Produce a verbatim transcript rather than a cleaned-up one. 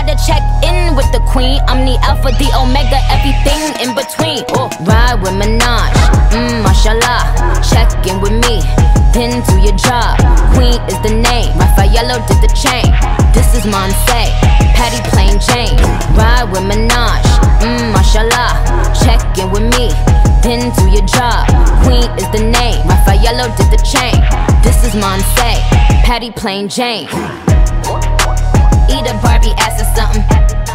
gotta check in with the queen. I'm the alpha, the omega, everything in between. Oh, ride with Minaj, mmm, mashallah. Check in with me, then do your job. Queen is the name, Raffaello did the chain. This is Monse, Patty plain Jane. Ride with Minaj, mmm, mashallah. Check in with me, then do your job. Queen is the name, Raffaello did the chain. This is Monse, Patty plain Jane. Eat a Barbie ass or something.